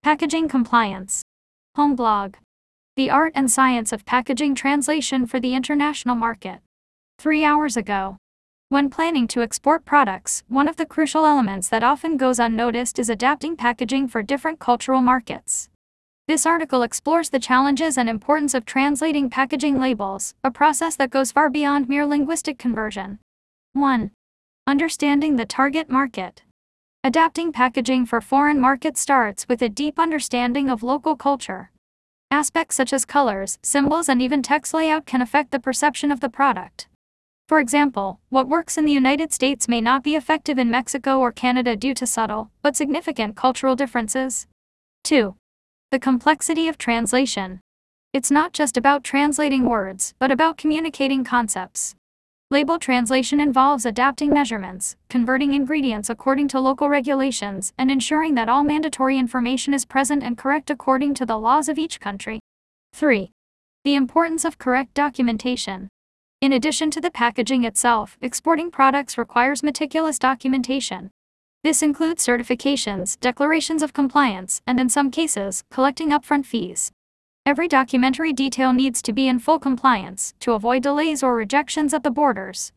Packaging compliance. Home blog. The art and science of packaging translation for the international market. 3 hours ago. When planning to export products, one of the crucial elements that often goes unnoticed is adapting packaging for different cultural markets. This article explores the challenges and importance of translating packaging labels, a process that goes far beyond mere linguistic conversion. 1. Understanding the target market. Adapting packaging for foreign markets starts with a deep understanding of local culture. Aspects such as colors, symbols, and even text layout can affect the perception of the product. For example, what works in the United States may not be effective in Mexico or Canada due to subtle, but significant cultural differences. 2. The complexity of translation. It's not just about translating words, but about communicating concepts. Label translation involves adapting measurements, converting ingredients according to local regulations, and ensuring that all mandatory information is present and correct according to the laws of each country. 3. The importance of correct documentation. In addition to the packaging itself, exporting products requires meticulous documentation. This includes certifications, declarations of compliance, and in some cases, collecting upfront fees. Every documentary detail needs to be in full compliance to avoid delays or rejections at the borders.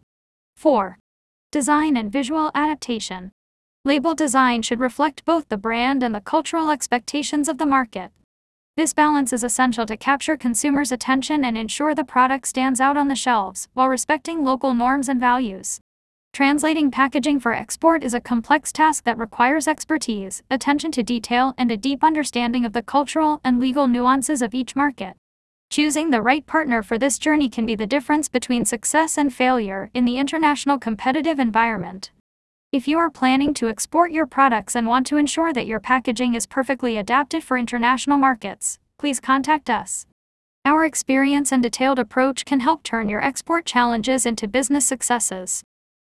4. Design and visual adaptation. Label design should reflect both the brand and the cultural expectations of the market. This balance is essential to capture consumers' attention and ensure the product stands out on the shelves, while respecting local norms and values. Translating packaging for export is a complex task that requires expertise, attention to detail, and a deep understanding of the cultural and legal nuances of each market. Choosing the right partner for this journey can be the difference between success and failure in the international competitive environment. If you are planning to export your products and want to ensure that your packaging is perfectly adapted for international markets, please contact us. Our experience and detailed approach can help turn your export challenges into business successes.